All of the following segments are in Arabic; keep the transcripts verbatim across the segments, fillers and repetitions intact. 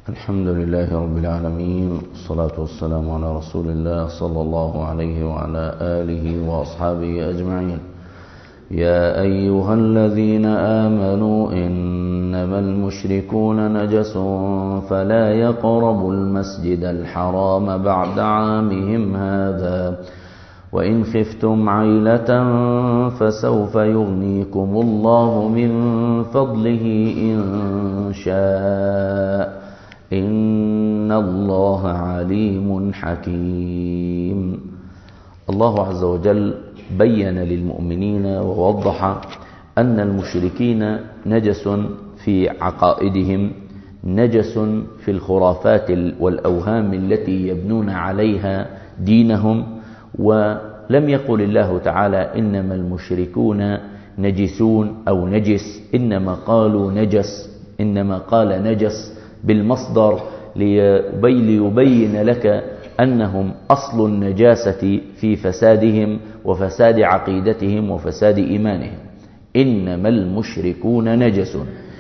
الحمد لله رب العالمين، والصلاة والسلام على رسول الله صلى الله عليه وعلى آله وأصحابه أجمعين. يا أيها الذين آمنوا إنما المشركون نجس فلا يقربوا المسجد الحرام بعد عامهم هذا وإن خفتم عيلة فسوف يغنيكم الله من فضله إن شاء إن الله عليم حكيم. الله عز وجل بين للمؤمنين ووضح أن المشركين نجس في عقائدهم، نجس في الخرافات والأوهام التي يبنون عليها دينهم. ولم يقل الله تعالى إنما المشركون نجسون أو نجس، إنما قالوا نجس، إنما قال نجس بالمصدر ليبين لك أنهم أصل النجاسة في فسادهم وفساد عقيدتهم وفساد إيمانهم. إنما المشركون نجس،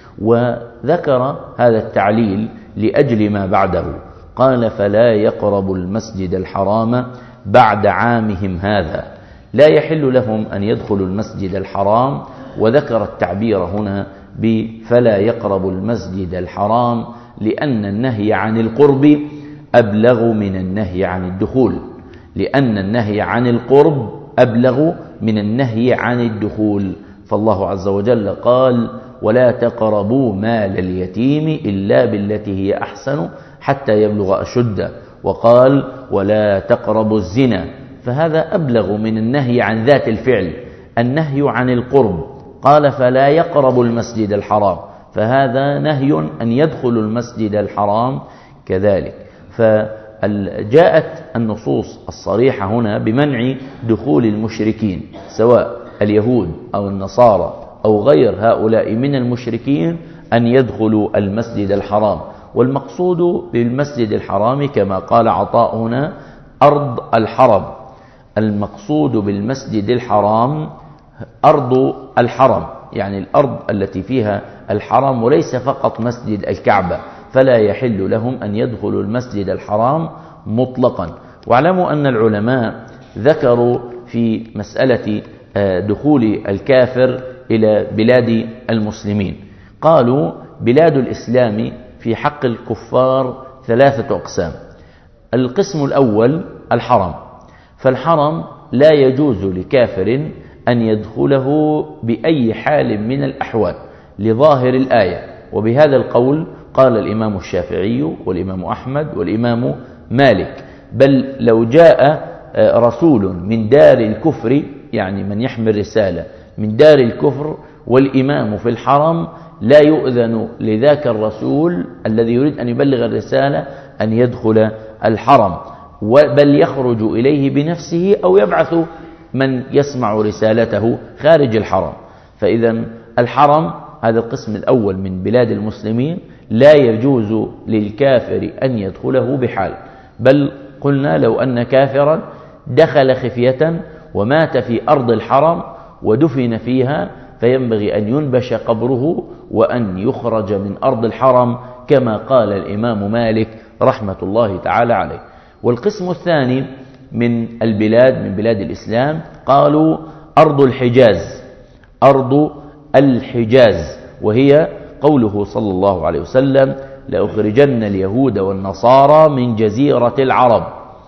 وذكر هذا التعليل لأجل ما بعده، قال فلا يقربوا المسجد الحرام بعد عامهم هذا، لا يحل لهم أن يدخلوا المسجد الحرام، وذكر التعبير هنا بفلا يقربوا المسجد الحرام لأن النهي عن القرب أبلغ من النهي عن الدخول، لأن النهي عن القرب أبلغ من النهي عن الدخول. فالله عز وجل قال ولا تقربوا مال اليتيم إلا بالتي هي أحسن حتى يبلغ أشده، وقال ولا تقربوا الزنا، فهذا أبلغ من النهي عن ذات الفعل. النهي عن القرب قال فلا يقربوا المسجد الحرام، فهذا نهي أن يدخلوا المسجد الحرام كذلك. فجاءت النصوص الصريحة هنا بمنع دخول المشركين سواء اليهود أو النصارى أو غير هؤلاء من المشركين أن يدخلوا المسجد الحرام. والمقصود بالمسجد الحرام كما قال عطاء هنا أرض الحرم، المقصود بالمسجد الحرام أرض الحرم، يعني الأرض التي فيها الحرم، وليس فقط مسجد الكعبة، فلا يحل لهم أن يدخلوا المسجد الحرام مطلقا. واعلموا أن العلماء ذكروا في مسألة دخول الكافر إلى بلاد المسلمين، قالوا بلاد الإسلام في حق الكفار ثلاثة أقسام. القسم الأول الحرم، فالحرم لا يجوز لكافر أن يدخله بأي حال من الأحوال لظاهر الآية، وبهذا القول قال الإمام الشافعي والإمام أحمد والإمام مالك. بل لو جاء رسول من دار الكفر، يعني من يحمل رسالة من دار الكفر والإمام في الحرم، لا يؤذن لذاك الرسول الذي يريد أن يبلغ الرسالة أن يدخل الحرم، بل يخرج إليه بنفسه أو يبعث من يسمع رسالته خارج الحرم. فإذا الحرم هذا القسم الأول من بلاد المسلمين لا يجوز للكافر أن يدخله بحال. بل قلنا لو أن كافرا دخل خفية ومات في أرض الحرم ودفن فيها فينبغي أن ينبش قبره وأن يخرج من أرض الحرم كما قال الإمام مالك رحمة الله تعالى عليه. والقسم الثاني من البلاد من بلاد الإسلام قالوا أرض الحجاز، أرض الحجاز، وهي قوله صلى الله عليه وسلم لأخرجن اليهود والنصارى من جزيرة العرب.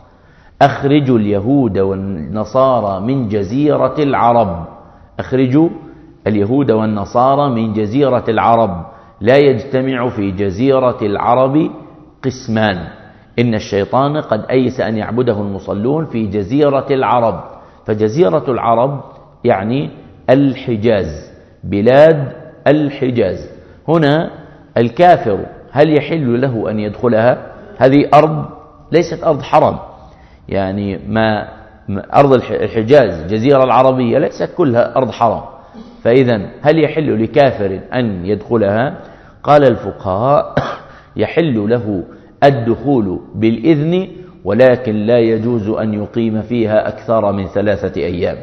أخرجوا اليهود والنصارى من جزيرة العرب، أخرجوا اليهود والنصارى من جزيرة العرب. لا يجتمع في جزيرة العرب قسمان، إن الشيطان قد أيس أن يعبده المصلون في جزيرة العرب. فجزيرة العرب يعني الحجاز، بلاد الحجاز. هنا الكافر هل يحل له أن يدخلها؟ هذه أرض ليست أرض حرم، يعني ما أرض الحجاز جزيرة العربية ليست كلها أرض حرم، فإذا هل يحل لكافر أن يدخلها؟ قال الفقهاء يحل له الدخول بالإذن، ولكن لا يجوز أن يقيم فيها أكثر من ثلاثة أيام.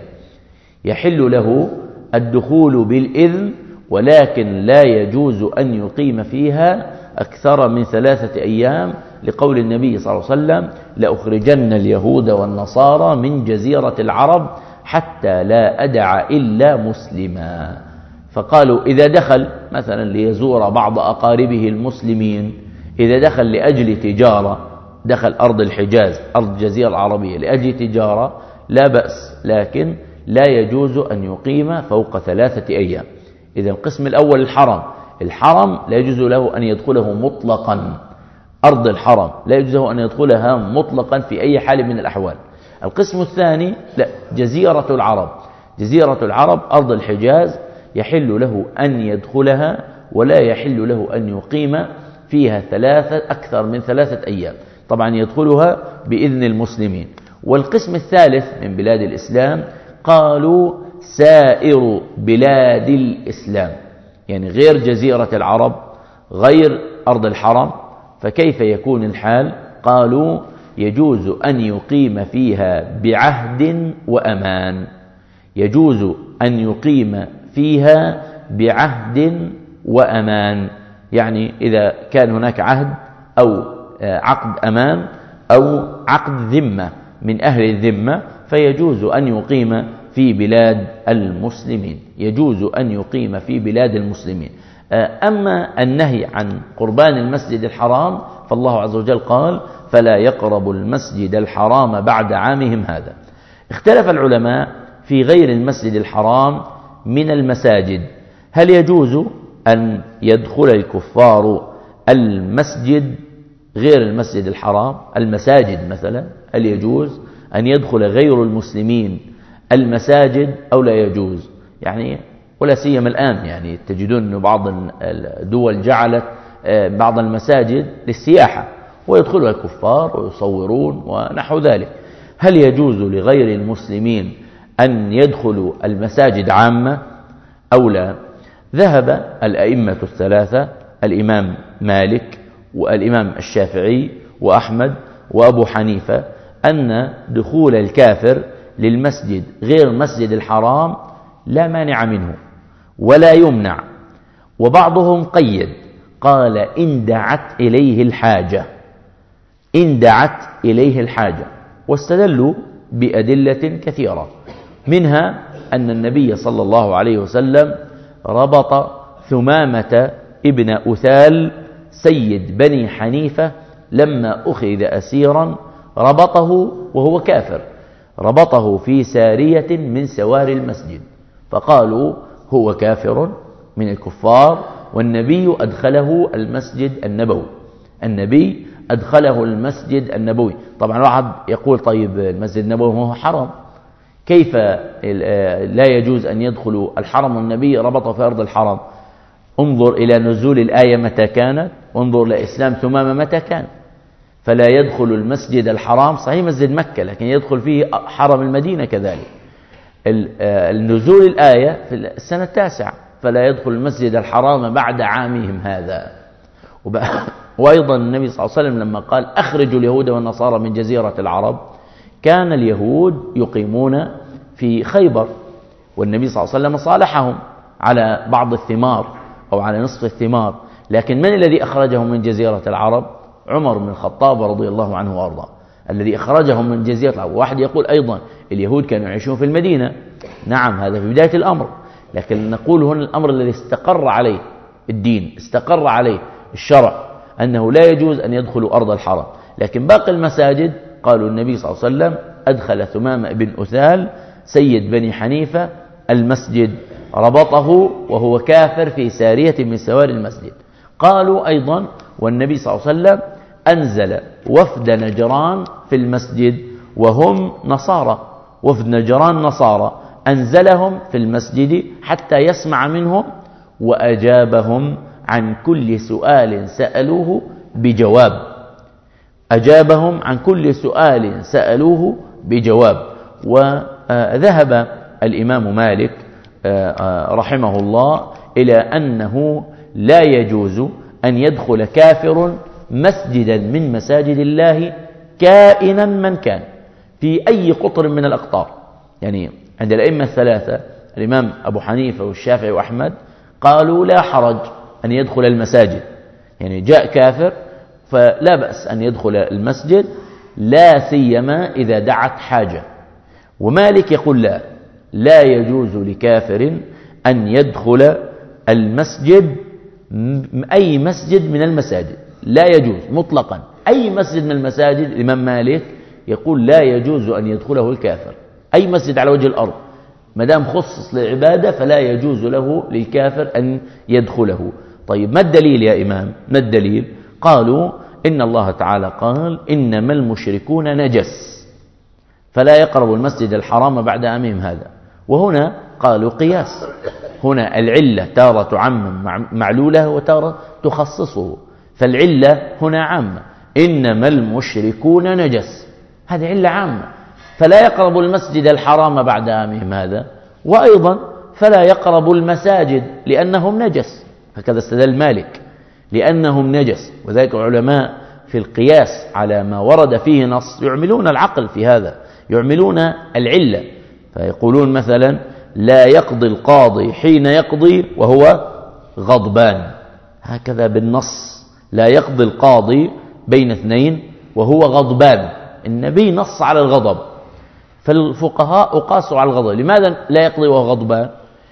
يحل له الدخول بالإذن ولكن لا يجوز أن يقيم فيها أكثر من ثلاثة أيام، لقول النبي صلى الله عليه وسلم: لأخرجن اليهود والنصارى من جزيرة العرب حتى لا أدع إلا مسلما. فقالوا إذا دخل مثلا ليزور بعض أقاربه المسلمين، إذا دخل لأجل تجارة، دخل أرض الحجاز أرض الجزيرة العربية لأجل تجارة لا بأس، لكن لا يجوز أن يقيم فوق ثلاثة أيام. إذا القسم الأول الحرم، الحرم لا يجوز له أن يدخله مطلقا، أرض الحرم لا يجوز له أن يدخلها مطلقا في أي حال من الأحوال. القسم الثاني لا، جزيرة العرب، جزيرة العرب أرض الحجاز يحل له أن يدخلها ولا يحل له أن يقيم فيها ثلاثة أكثر من ثلاثة أيام، طبعا يدخلها بإذن المسلمين. والقسم الثالث من بلاد الإسلام قالوا سائر بلاد الإسلام، يعني غير جزيرة العرب، غير أرض الحرم. فكيف يكون الحال؟ قالوا يجوز أن يقيم فيها بعهد وأمان، يجوز أن يقيم فيها بعهد وأمان، يعني إذا كان هناك عهد أو عقد أمان أو عقد ذمة من أهل الذمة، فيجوز أن يقيم في بلاد المسلمين، يجوز أن يقيم في بلاد المسلمين. أما النهي عن قربان المسجد الحرام فالله عز وجل قال: فلا يقربوا المسجد الحرام بعد عامهم هذا. اختلف العلماء في غير المسجد الحرام من المساجد، هل يجوز أن يدخل الكفار المسجد غير المسجد الحرام؟ المساجد مثلا، هل يجوز أن يدخل غير المسلمين المساجد أو لا يجوز؟ يعني ولا سيما الآن يعني تجدون أن بعض الدول جعلت بعض المساجد للسياحة ويدخلها الكفار ويصورون ونحو ذلك. هل يجوز لغير المسلمين أن يدخلوا المساجد عامة أو لا؟ ذهب الأئمة الثلاثة، الإمام مالك والإمام الشافعي وأحمد وأبو حنيفة، أن دخول الكافر للمسجد غير المسجد الحرام لا مانع منه ولا يمنع. وبعضهم قيد، قال: إن دعت إليه الحاجة، إن دعت إليه الحاجة. واستدلوا بأدلة كثيرة، منها أن النبي صلى الله عليه وسلم ربط ثمامة ابن أثال سيد بني حنيفة لما أخذ أسيرا، ربطه وهو كافر، ربطه في سارية من سواري المسجد، فقالوا هو كافر من الكفار، والنبي أدخله المسجد النبوي، النبي أدخله المسجد النبوي. طبعا واحد يقول: طيب المسجد النبوي هو حرم، كيف لا يجوز أن يدخل الحرم والنبي ربطه في أرض الحرم؟ انظر إلى نزول الآية متى كانت، وانظر لإسلام ثمامة متى كان. فلا يدخل المسجد الحرام، صحيح مسجد مكة، لكن يدخل فيه حرم المدينة كذلك. النزول الآية في السنة التاسعة، فلا يدخل المسجد الحرام بعد عامهم هذا. وأيضا النبي صلى الله عليه وسلم لما قال: أخرجوا اليهود والنصارى من جزيرة العرب، كان اليهود يقيمون في خيبر، والنبي صلى الله عليه وسلم صالحهم على بعض الثمار أو على نصف الثمار، لكن من الذي أخرجهم من جزيرة العرب؟ عمر بن الخطاب رضي الله عنه وأرضاه، الذي أخرجهم من جزيرة العرب. واحد يقول أيضا اليهود كانوا يعيشون في المدينة، نعم هذا في بداية الأمر، لكن نقول هنا الأمر الذي استقر عليه الدين، استقر عليه الشرع، أنه لا يجوز أن يدخلوا أرض الحرم. لكن باقي المساجد قالوا النبي صلى الله عليه وسلم أدخل ثمامة بن أثال سيد بني حنيفة المسجد، ربطه وهو كافر في سارية من سواري المسجد. قالوا أيضا والنبي صلى الله عليه وسلم أنزل وفد نجران في المسجد وهم نصارى، وفد نجران نصارى، أنزلهم في المسجد حتى يسمع منهم، وأجابهم عن كل سؤال سألوه بجواب، أجابهم عن كل سؤال سألوه بجواب. وذهب الإمام مالك رحمه الله إلى أنه لا يجوز أن يدخل كافر مسجدا من مساجد الله كائنا من كان في أي قطر من الأقطار. يعني عند الأئمة الثلاثة الإمام أبو حنيفة والشافعي وأحمد قالوا لا حرج أن يدخل المساجد، يعني جاء كافر فلا بأس أن يدخل المسجد، لا سيما إذا دعت حاجة. ومالك يقول لا لا يجوز لكافر أن يدخل المسجد، أي مسجد من المساجد لا يجوز مطلقا، أي مسجد من المساجد. الإمام مالك يقول لا يجوز أن يدخله الكافر، أي مسجد على وجه الأرض ما دام خصص للعبادة فلا يجوز له للكافر أن يدخله. طيب ما الدليل يا إمام؟ ما الدليل؟ قالوا إن الله تعالى قال إنما المشركون نجس فلا يقربوا المسجد الحرام بعد عامهم هذا. وهنا قالوا قياس، هنا العلة تارة تعمم معلولة وتارة تخصصه، فالعلة هنا عامة، إنما المشركون نجس، هذه علة عامة، فلا يقربوا المسجد الحرام بعد عامهم هذا، وأيضا فلا يقربوا المساجد لأنهم نجس، هكذا استدل مالك لأنهم نجس. وذلك العلماء في القياس على ما ورد فيه نص يعملون العقل في هذا، يعملون العلة، فيقولون مثلا لا يقضي القاضي حين يقضي وهو غضبان، هكذا بالنص لا يقضي القاضي بين اثنين وهو غضبان، النبي نص على الغضب، فالفقهاء أقاسوا على الغضب. لماذا لا يقضي وهو غضبان؟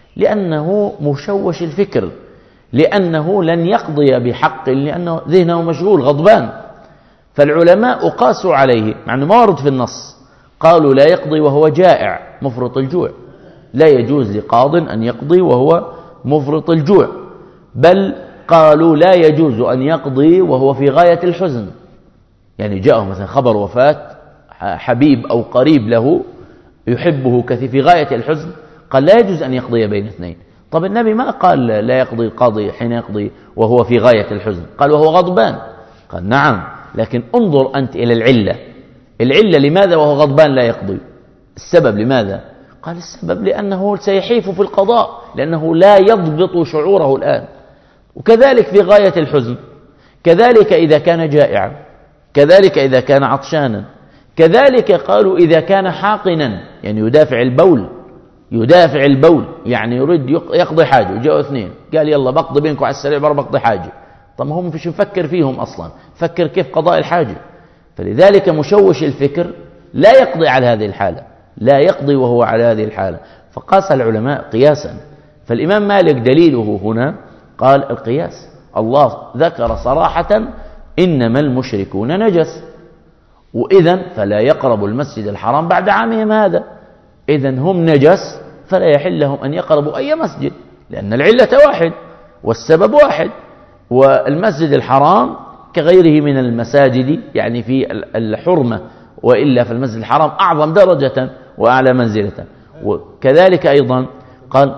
لأنه مشوش الفكر، لأنه لن يقضي بحق لأنه ذهنه مشغول غضبان، فالعلماء أقاسوا عليه مع أنه ما ورد في النص، قالوا لا يقضي وهو جائع مفرط الجوع، لا يجوز لقاض أن يقضي وهو مفرط الجوع، بل قالوا لا يجوز أن يقضي وهو في غاية الحزن، يعني جاءه مثلا خبر وفاة حبيب أو قريب له يحبه كثير في غاية الحزن، قال لا يجوز أن يقضي بين اثنين. طب النبي ما قال لا يقضي القاضي حين يقضي وهو في غاية الحزن، قال وهو غضبان، قال نعم، لكن انظر أنت إلى العلة، العلة لماذا وهو غضبان لا يقضي؟ السبب لماذا؟ قال السبب لأنه سيحيف في القضاء، لأنه لا يضبط شعوره الآن، وكذلك في غاية الحزن، كذلك إذا كان جائعا، كذلك إذا كان عطشانا، كذلك قالوا إذا كان حاقنا، يعني يدافع البول، يدافع البول يعني يريد يقضي حاجة، وجاءوا اثنين قال يلا بقضي بينكم على السريع برا بقضي حاجة، طب ما هم فيش مفكر فيهم أصلا، فكر كيف قضاء الحاجة، فلذلك مشوش الفكر لا يقضي على هذه الحالة، لا يقضي وهو على هذه الحالة، فقاس العلماء قياسا. فالإمام مالك دليله هنا قال القياس، الله ذكر صراحة إنما المشركون نجس، وإذن فلا يقرب المسجد الحرام بعد عامهم هذا، إذن هم نجس فلا يحل لهم أن يقربوا أي مسجد، لأن العلة واحد والسبب واحد، والمسجد الحرام كغيره من المساجد يعني في الحرمة، وإلا فالمسجد الحرام أعظم درجة وأعلى منزلة. وكذلك أيضا قال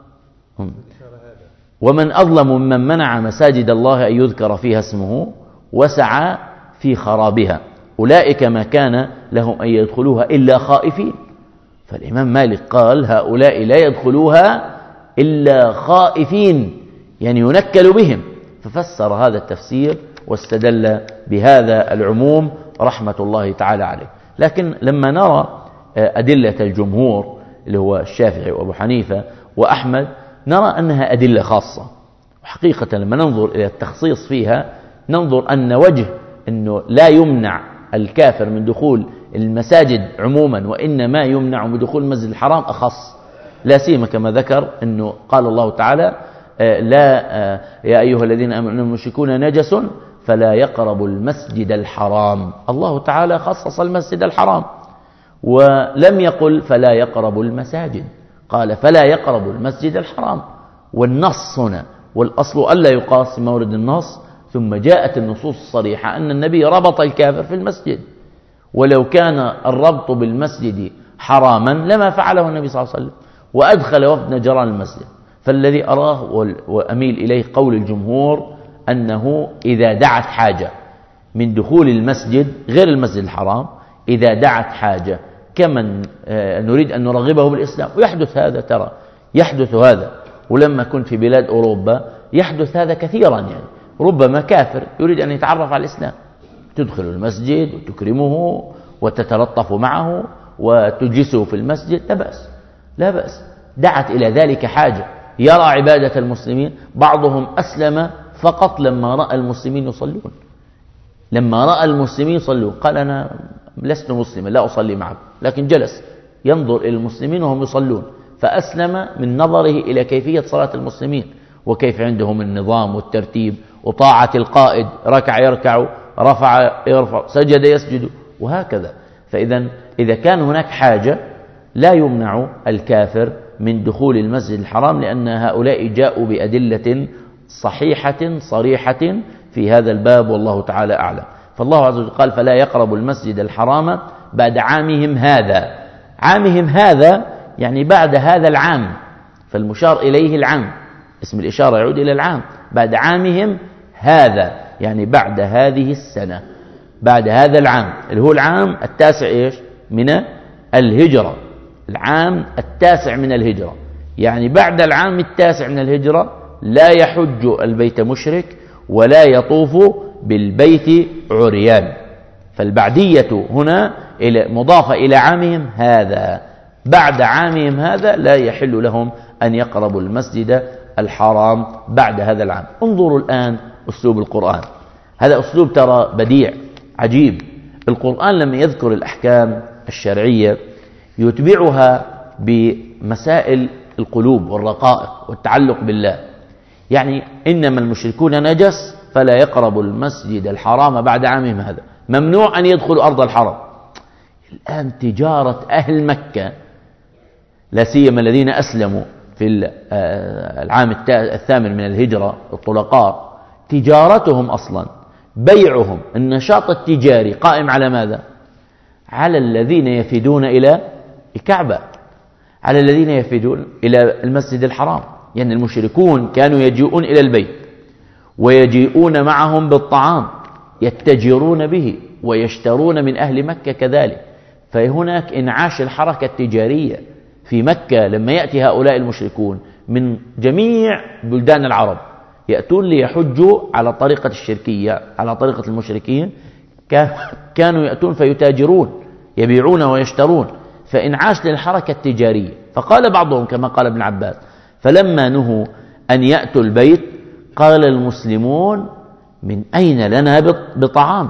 ومن أظلم ممن منع مساجد الله أن يذكر فيها اسمه وسعى في خرابها أولئك ما كان لهم أن يدخلوها إلا خائفين. فالإمام مالك قال هؤلاء لا يدخلوها إلا خائفين، يعني ينكل بهم، ففسر هذا التفسير واستدل بهذا العموم رحمة الله تعالى عليه. لكن لما نرى أدلة الجمهور اللي هو الشافعي وأبو حنيفة وأحمد نرى أنها أدلة خاصة، وحقيقة لما ننظر إلى التخصيص فيها ننظر أن وجه أنه لا يمنع الكافر من دخول المساجد عموما، وإنما يمنع من دخول المسجد الحرام أخص، لا سيما كما ذكر أنه قال الله تعالى لا يا أيها الذين آمنوا المشركون نجس فلا يقربوا المسجد الحرام، الله تعالى خصص المسجد الحرام ولم يقل فلا يقربوا المساجد، قال فلا يقربوا المسجد الحرام، والنص هنا والأصل ألا يقاس مورد النص، ثم جاءت النصوص الصريحة أن النبي ربط الكافر في المسجد، ولو كان الربط بالمسجد حراما لما فعله النبي صلى الله عليه وسلم، وأدخل وفد نجران المسجد. فالذي أراه وأميل إليه قول الجمهور أنه إذا دعت حاجة من دخول المسجد غير المسجد الحرام، إذا دعت حاجة كمن نريد أن نرغبه بالإسلام، ويحدث هذا، ترى يحدث هذا، ولما كنت في بلاد أوروبا يحدث هذا كثيرا، يعني ربما كافر يريد أن يتعرف على الإسلام، تدخل المسجد وتكرمه وتتلطف معه وتجلسه في المسجد، لا بأس لا بأس، دعت إلى ذلك حاجة، يرى عبادة المسلمين، بعضهم أسلم فقط لما رأى المسلمين يصلون. لما رأى المسلمين يصلون قال أنا لست مسلما لا أصلي معكم، لكن جلس ينظر إلى المسلمين وهم يصلون، فأسلم من نظره إلى كيفية صلاة المسلمين وكيف عندهم النظام والترتيب وطاعة القائد، ركع يركع، رفع يرفع، سجد يسجد، وهكذا. فإذا إذا كان هناك حاجة لا يمنع الكافر من دخول المسجد الحرام، لأن هؤلاء جاءوا بأدلة صحيحة صريحة في هذا الباب، والله تعالى أعلم. فالله عز وجل قال فلا يقربوا المسجد الحرام بعد عامهم هذا. عامهم هذا يعني بعد هذا العام، فالمشار إليه العام، اسم الإشارة يعود إلى العام. بعد عامهم هذا يعني بعد هذه السنة، بعد هذا العام اللي هو العام التاسع إيش من الهجرة، العام التاسع من الهجرة، يعني بعد العام التاسع من الهجرة لا يحج البيت مشرك ولا يطوف بالبيت عريان. فالبعدية هنا مضافة إلى عامهم هذا، بعد عامهم هذا لا يحل لهم أن يقربوا المسجد الحرام بعد هذا العام. انظروا الآن أسلوب القرآن، هذا أسلوب ترى بديع عجيب. القرآن لما يذكر الأحكام الشرعية يتبعها بمسائل القلوب والرقائق والتعلق بالله. يعني إنما المشركون نجس فلا يقربوا المسجد الحرام بعد عامهم هذا، ممنوع أن يدخلوا أرض الحرم. الآن تجارة أهل مكة لا سيما الذين أسلموا في العام الثامن من الهجرة الطلقاء، تجارتهم أصلا بيعهم النشاط التجاري قائم على ماذا؟ على الذين يفدون إلى الكعبة، على الذين يفدون إلى المسجد الحرام. يعني المشركون كانوا يجيئون إلى البيت ويجيئون معهم بالطعام يتجرون به ويشترون من أهل مكة كذلك. فهناك انعاش الحركة التجارية في مكة لما يأتي هؤلاء المشركون من جميع بلدان العرب يأتون ليحجوا على طريقة الشركية، على طريقة المشركين، كانوا يأتون فيتاجرون يبيعون ويشترون، فإنعاش للحركة التجارية. فقال بعضهم كما قال ابن عباس فلما نهوا أن يأتوا البيت قال المسلمون من أين لنا بطعام،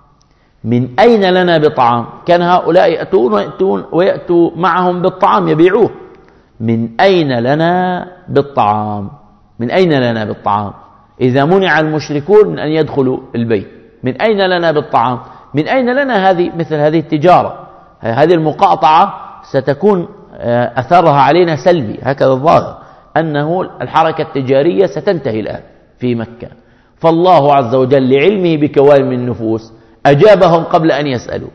من أين لنا بطعام؟ كان هؤلاء يأتون ويأتون ويأتوا معهم بالطعام يبيعوه، من أين لنا بالطعام؟ من أين لنا بالطعام إذا منع المشركون من أن يدخلوا البيت؟ من أين لنا بالطعام؟ من أين لنا هذه مثل هذه التجارة؟ هذه المقاطعة ستكون أثرها علينا سلبي، هكذا الظاهر أنه الحركة التجارية ستنتهي الآن في مكة. فالله عز وجل لعلمه بكوامن النفوس أجابهم قبل أن يسألوا: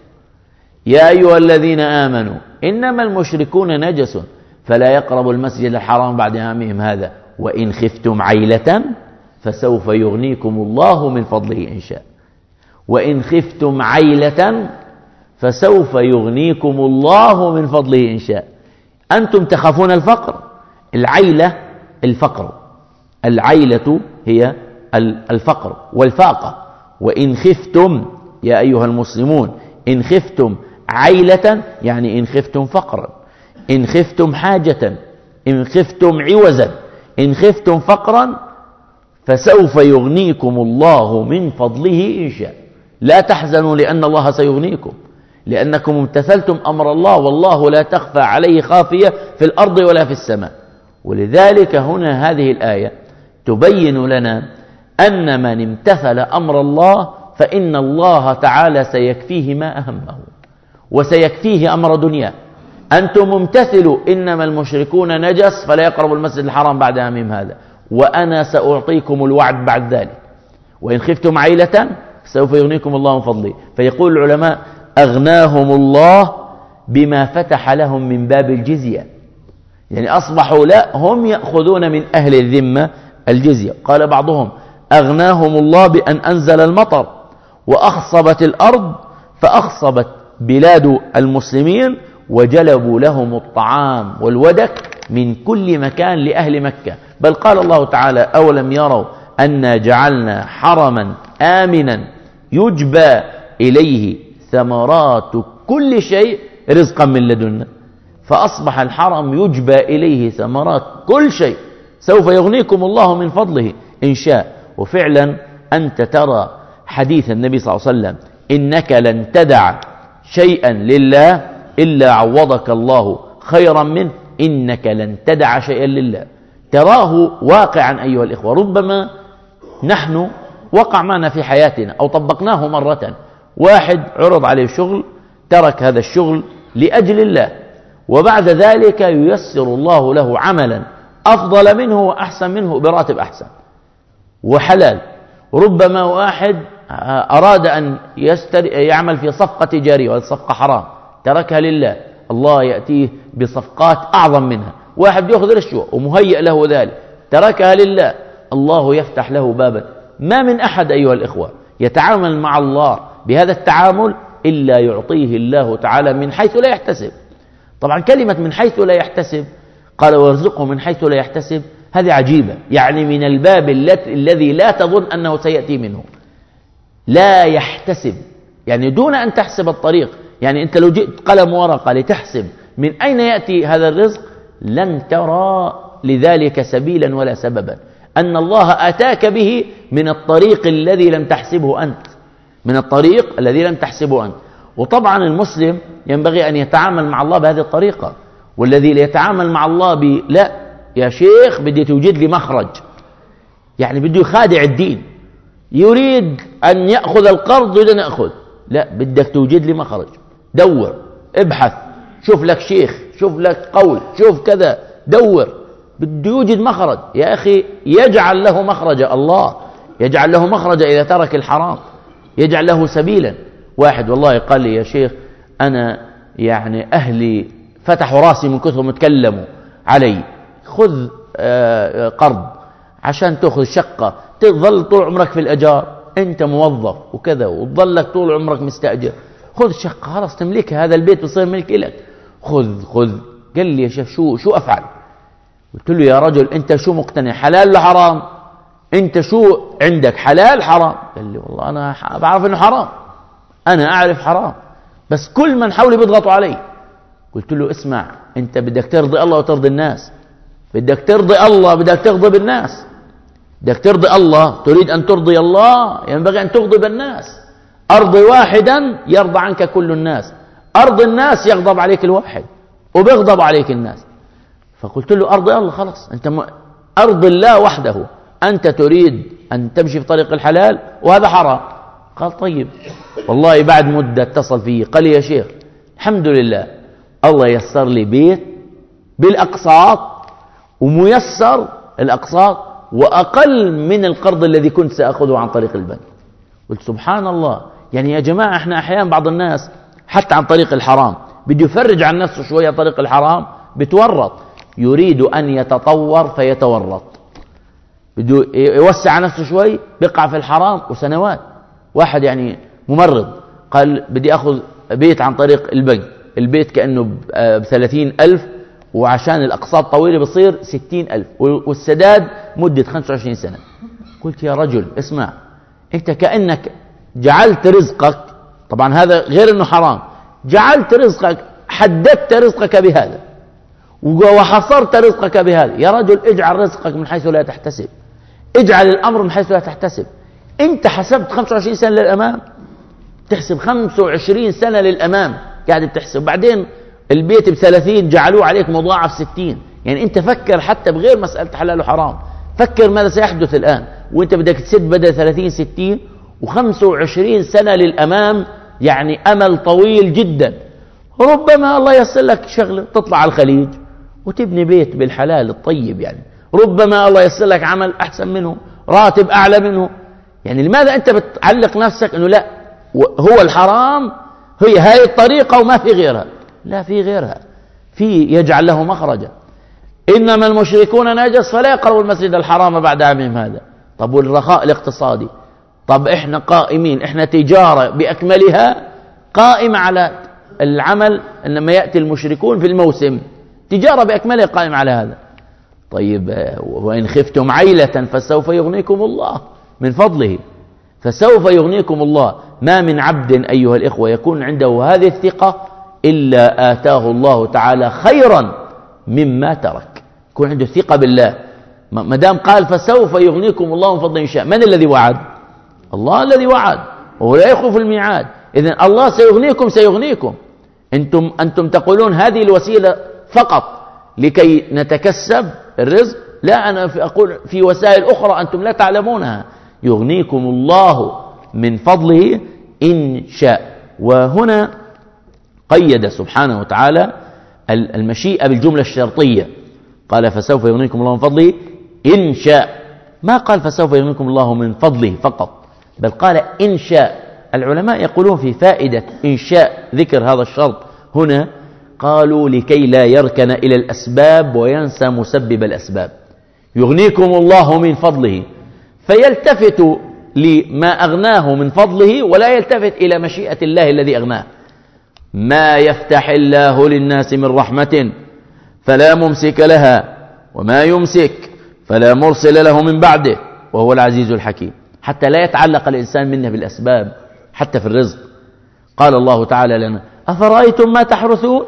يا أيها الذين آمنوا إنما المشركون نجس فلا يقربوا المسجد الحرام بعد عامهم هذا وإن خفتم عيلة فسوف يغنيكم الله من فضله إن شاء. وإن خفتم عيلة فسوف يغنيكم الله من فضله إن شاء. أنتم تخافون الفقر، العيلة الفقر، العيلة هي الفقر والفاقة. وإن خفتم يا أيها المسلمون إن خفتم عيلة يعني إن خفتم فقرا، إن خفتم حاجة، إن خفتم عوزا، إن خفتم فقرا فسوف يغنيكم الله من فضله إن شاء. لا تحزنوا لأن الله سيغنيكم، لأنكم امتثلتم أمر الله، والله لا تخفى عليه خافية في الأرض ولا في السماء. ولذلك هنا هذه الآية تبين لنا أن من امتثل أمر الله فإن الله تعالى سيكفيه ما أهمه وسيكفيه أمر دنياه. أنتم امتثلوا إنما المشركون نجس فلا يقربوا المسجد الحرام بعد عامهم هذا، وأنا سأعطيكم الوعد بعد ذلك. وإن خفتم عيلة سوف يغنيكم الله من فضله. فيقول العلماء أغناهم الله بما فتح لهم من باب الجزية، يعني أصبحوا لا هم يأخذون من أهل الذمة الجزية. قال بعضهم أغناهم الله بأن أنزل المطر وأخصبت الأرض فأخصبت بلاد المسلمين وجلبوا لهم الطعام والودك من كل مكان لأهل مكة. بل قال الله تعالى أولم يروا أنا جعلنا حرما آمنا يجبى إليه ثمرات كل شيء رزقا من لدنا. فأصبح الحرم يجبى إليه ثمرات كل شيء. سوف يغنيكم الله من فضله إن شاء. وفعلا أنت ترى حديث النبي صلى الله عليه وسلم إنك لن تدع شيئا لله إلا عوضك الله خيرا منه، إنك لن تدع شيئا لله. تراه واقعا أيها الإخوة. ربما نحن وقع معنا في حياتنا أو طبقناه مرة، واحد عرض عليه شغل ترك هذا الشغل لأجل الله، وبعد ذلك ييسر الله له عملا أفضل منه وأحسن منه براتب أحسن وحلال. ربما واحد أراد أن يستر يعمل في صفقة تجارية والصفقة حرام تركها لله، الله يأتيه بصفقات أعظم منها. واحد يأخذ رشوة ومهيئ له ذلك تركها لله، الله يفتح له بابا. ما من أحد أيها الإخوة يتعامل مع الله بهذا التعامل إلا يعطيه الله تعالى من حيث لا يحتسب. طبعا كلمة من حيث لا يحتسب، قال ويرزقه من حيث لا يحتسب، هذه عجيبة، يعني من الباب الذي لا تظن أنه سيأتي منه. لا يحتسب يعني دون أن تحسب الطريق. يعني أنت لو جئت قلم ورقة لتحسب من أين يأتي هذا الرزق لن ترى لذلك سبيلا ولا سببا. أن الله أتاك به من الطريق الذي لم تحسبه أنت، من الطريق الذي لم تحسبه أنت. وطبعا المسلم ينبغي أن يتعامل مع الله بهذه الطريقة، والذي يتعامل مع الله ب لا يا شيخ بدي توجد لي مخرج، يعني بده يخادع الدين، يريد أن يأخذ القرض يريد أن يأخذ، لا بدك توجد لي مخرج، دور ابحث شوف لك شيخ شوف لك قول شوف كذا دور، بده يوجد مخرج. يا أخي يجعل له مخرجا، الله يجعل له مخرجا إذا ترك الحرام، يجعل له سبيلا. واحد والله قال لي يا شيخ أنا يعني أهلي فتحوا راسي من كثر ما تكلموا علي، خذ قرض عشان تأخذ شقة تظل طول عمرك في الأجار، أنت موظف وكذا وتظلك طول عمرك مستأجر، خذ شقة خلاص تملكها، هذا البيت بصير ملك لك، خذ خذ. قال لي يا شيخ شو شو أفعل؟ قلت له يا رجل أنت شو مقتنع، حلال ولا حرام؟ أنت شو عندك حلال حرام؟ قال لي والله أنا بعرف أنه حرام، أنا أعرف حرام، بس كل من حولي بيضغطوا علي. قلت له اسمع، أنت بدك ترضي الله وترضي الناس، بدك ترضي الله بدك تغضب الناس، بدك ترضي الله تريد أن ترضي الله ينبغي أن تغضب الناس. أرضي واحدا يرضى عنك كل الناس، أرض الناس يغضب عليك الواحد وبيغضب عليك الناس. فقلت له أرضي الله خلاص، أنت م... أرض الله وحده، أنت تريد أن تمشي في طريق الحلال وهذا حرام. قال طيب. والله بعد مدة اتصل فيه قال لي يا شيخ الحمد لله الله يسر لي بيت بالأقساط وميسر الأقساط وأقل من القرض الذي كنت سأخذه عن طريق البنك. قلت سبحان الله. يعني يا جماعة احنا أحيانا بعض الناس حتى عن طريق الحرام بده يفرج عن نفسه شوية طريق الحرام بتورط، يريد أن يتطور فيتورط، بده يوسع نفسه شوي بيقع في الحرام وسنوات. واحد يعني ممرض قال بدي أخذ بيت عن طريق البنك، البيت كأنه بثلاثين ألف وعشان الأقساط طويلة بصير ستين ألف والسداد مدة خمسة وعشرين سنة. قلت يا رجل اسمع، أنت كأنك جعلت رزقك، طبعا هذا غير أنه حرام، جعلت رزقك حددت رزقك بهذا وحصرت رزقك بهذا. يا رجل اجعل رزقك من حيث لا تحتسب، اجعل الأمر من حيث لا تحتسب. أنت حسبت خمسة وعشرين سنة للأمام، تحسب خمسة وعشرين سنة للأمام قاعد بتحسب، بعدين البيت بثلاثين جعلوه عليك مضاعف ستين. يعني أنت فكر حتى بغير مسألة حلال وحرام، فكر ماذا سيحدث الآن وأنت بدك تسد بدل ثلاثين ستين وخمسة وعشرين سنة للأمام، يعني أمل طويل جدا. ربما الله ييسر لك شغله تطلع على الخليج وتبني بيت بالحلال الطيب، يعني ربما الله ييسر لك عمل أحسن منه، راتب أعلى منه. يعني لماذا أنت بتعلق نفسك أنه لا هو الحرام هي هاي الطريقة وما في غيرها؟ لا في غيرها، في يجعل له مخرجا. إنما المشركون نجس فلا يقربوا المسجد الحرام بعد عامهم هذا. طب والرخاء الاقتصادي؟ طب إحنا قائمين، إحنا تجارة بأكملها قائمة على العمل، إنما يأتي المشركون في الموسم تجارة بأكملها قائمة على هذا. طيب وإن خفتم عيلة فسوف يغنيكم الله من فضله، فسوف يغنيكم الله. ما من عبد أيها الإخوة يكون عنده هذه الثقة إلا آتاه الله تعالى خيرا مما ترك. يكون عنده ثقة بالله، ما دام قال فسوف يغنيكم الله من فضله إن شاء، من الذي وعد؟ الله الذي وعد، وهو لا يخلف الميعاد. إذن الله سيغنيكم سيغنيكم. أنتم, أنتم تقولون هذه الوسيلة فقط لكي نتكسب الرزق، لا، أنا أقول في وسائل أخرى أنتم لا تعلمونها. يغنيكم الله من فضله إن شاء. وهنا قيد سبحانه وتعالى المشيئة بالجملة الشرطية، قال فسوف يغنيكم الله من فضله إن شاء، ما قال فسوف يغنيكم الله من فضله فقط، بل قال إن شاء. العلماء يقولون في فائدة إنشاء ذكر هذا الشرط هنا، قالوا لكي لا يركن إلى الأسباب وينسى مسبب الأسباب. يغنيكم الله من فضله فيلتفت لما أغناه من فضله ولا يلتفت إلى مشيئة الله الذي أغناه. ما يفتح الله للناس من رحمة فلا ممسك لها وما يمسك فلا مرسل له من بعده وهو العزيز الحكيم. حتى لا يتعلق الإنسان منه بالأسباب حتى في الرزق. قال الله تعالى لنا أفرأيتم ما تحرثون،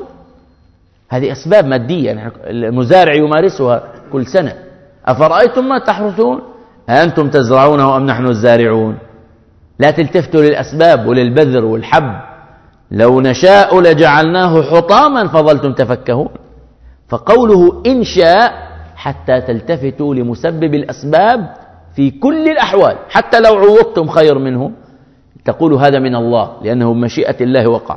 هذه أسباب مادية يعني المزارع يمارسها كل سنة. أفرأيتم ما تحرثون أنتم تزرعونه أم نحن الزارعون. لا تلتفتوا للأسباب وللبذر والحب، لو نشاء لجعلناه حطاما فظلتم تفكهون. فقوله إن شاء حتى تلتفتوا لمسبب الأسباب في كل الأحوال، حتى لو عوضتم خير منه تقول هذا من الله لأنه مشيئة الله وقع.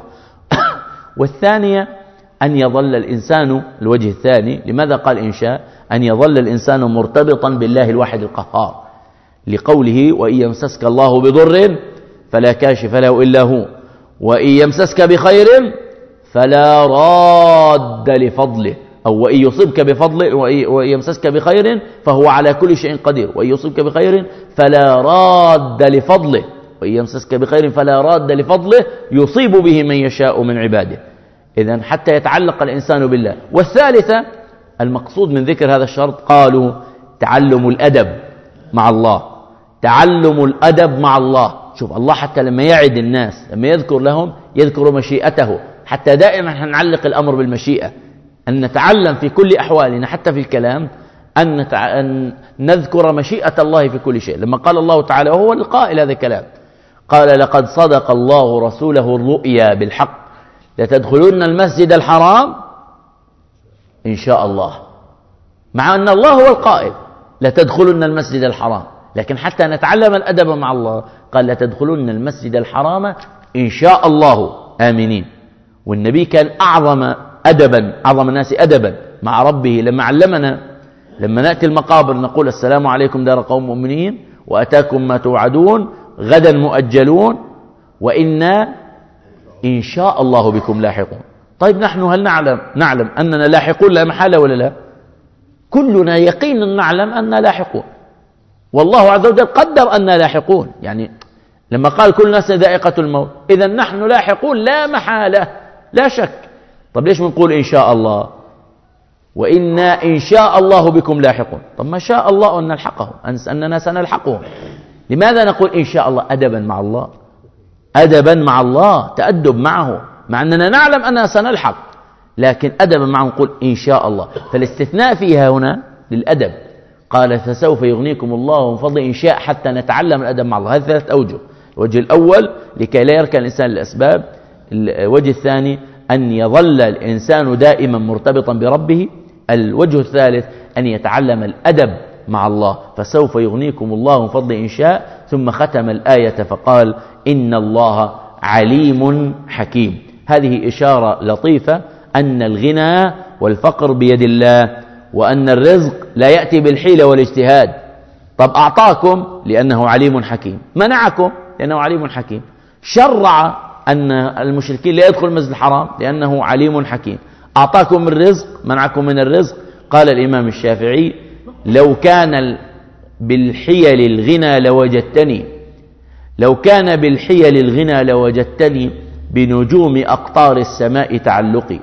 والثانية أن يظل الإنسان، الوجه الثاني لماذا قال إن شاء، أن يظل الإنسان مرتبطا بالله الواحد القهار، لقوله وإن يمسسك الله بضر فلا كاشف له إلا هو وإن يمسسك بخير فلا راد لفضله، أو وإن يصبك بفضله وإن يمسسك بخير فهو على كل شيء قدير وإن يصبك بخير فلا راد لفضله وإن يمسسك بخير فلا راد لفضله يصيب به من يشاء من عباده. إذن حتى يتعلق الإنسان بالله. والثالثة المقصود من ذكر هذا الشرط قالوا تعلم الأدب مع الله. تعلم الأدب مع الله. شوف الله حتى لما يعد الناس لما يذكر لهم يذكر مشيئته، حتى دائما نعلق الأمر بالمشيئة، أن نتعلم في كل أحوالنا حتى في الكلام أن, نتع... أن نذكر مشيئة الله في كل شيء. لما قال الله تعالى وهو القائل هذا الكلام قال لقد صدق الله رسوله الرؤيا بالحق لتدخلون المسجد الحرام إن شاء الله، مع أن الله هو القائل لتدخلون المسجد الحرام، لكن حتى نتعلم الأدب مع الله قال لتدخلون المسجد الحرام إن شاء الله آمنين. والنبي كان أعظم أدبا أعظم الناس أدبا مع ربه لما علمنا لما نأتي المقابر نقول السلام عليكم دار قوم مؤمنين وأتاكم ما توعدون غدا مؤجلون وإنا إن شاء الله بكم لاحقون. طيب نحن هل نعلم نعلم أننا لاحقون لا محالة ولا لا؟ كلنا يقينا نعلم أننا لاحقون، والله عز وجل قدر أننا لاحقون. يعني لما قال كل الناس ذائقة الموت إذا نحن لاحقون لا محالة لا شك. طب ليش بنقول إن شاء الله وإنا إن شاء الله بكم لاحقون؟ طب ما شاء الله أن نلحقهم أننا سنلحقهم. لماذا نقول إن شاء الله؟ أدبا مع الله، أدبا مع الله، تأدب معه، مع أننا نعلم أننا سنلحق لكن أدبا معه نقول إن شاء الله. فالاستثناء فيها هنا للأدب. قال فسوف يغنيكم الله من فضله إن شاء حتى نتعلم الأدب مع الله. هذا ثلاث أوجه. الوجه الأول لكي لا يركن الإنسان للأسباب. الوجه الثاني أن يظل الإنسان دائما مرتبطا بربه. الوجه الثالث أن يتعلم الأدب مع الله. فسوف يغنيكم الله من فضله إن شاء. ثم ختم الآية فقال إن الله عليم حكيم. هذه إشارة لطيفة أن الغنى والفقر بيد الله، وأن الرزق لا يأتي بالحيلة والاجتهاد. طب أعطاكم لأنه عليم حكيم، منعكم لأنه عليم حكيم، شرع أن المشركين لا يدخل المسجد الحرام لأنه عليم حكيم، أعطاكم الرزق منعكم من الرزق. قال الإمام الشافعي لو كان بالحيل الغنى لوجدتني لو كان بالحيل الغنى لوجدتني بنجوم أقطار السماء تعلقي،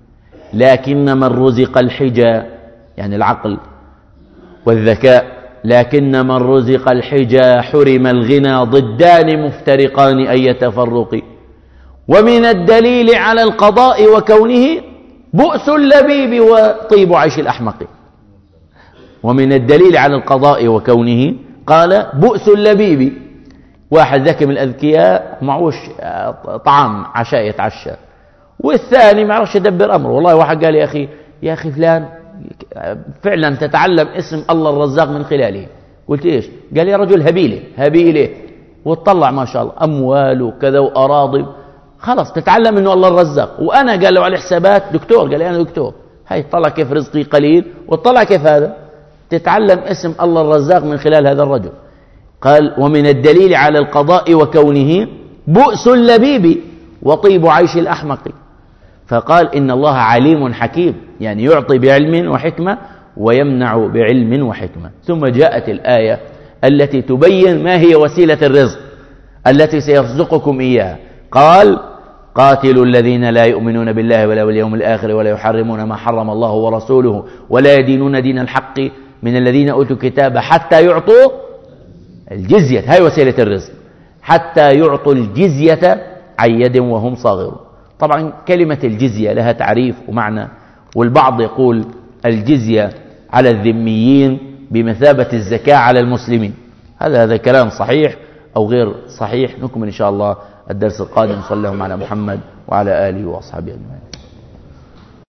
لكن من رزق الحجى يعني العقل والذكاء لكن من رزق الحجى حرم الغنى ضدان مفترقان أي تفرق. ومن الدليل على القضاء وكونه بؤس اللبيب وطيب عيش الأحمق. ومن الدليل على القضاء وكونه قال بؤس اللبيب، واحد ذكي من الأذكياء معوش طعام عشاء يتعشى، والثاني ما يعرفش يدبر أمره. والله واحد قال يا أخي يا أخي فلان فعلا تتعلم اسم الله الرزاق من خلاله. قلت إيش؟ قال يا رجل هبيله هبيله، وتطلع ما شاء الله أموال وكذا وأراضي، خلاص تتعلم إنه الله الرزاق. وأنا قال له على الحسابات دكتور، قال لي أنا دكتور، هاي تطلع كيف رزقي قليل وتطلع كيف هذا، تتعلم اسم الله الرزاق من خلال هذا الرجل. قال ومن الدليل على القضاء وكونه بؤس اللبيب وطيب عيش الأحمق. فقال إن الله عليم حكيم، يعني يعطي بعلم وحكمة ويمنع بعلم وحكمة. ثم جاءت الآية التي تبين ما هي وسيلة الرزق التي سيرزقكم إياها. قال قاتلوا الذين لا يؤمنون بالله ولا باليوم الآخر ولا يحرمون ما حرم الله ورسوله ولا يدينون دين الحق من الذين أوتوا الكتاب حتى يعطوا الجزية. هاي وسيلة الرزق، حتى يعطوا الجزية عن يد وهم صاغرون. طبعا كلمة الجزية لها تعريف ومعنى، والبعض يقول الجزية على الذميين بمثابة الزكاة على المسلمين. هذا هذا كلام صحيح أو غير صحيح، نكمل إن شاء الله الدرس القادم. صلى الله على محمد وعلى آله وأصحابه أجمعين.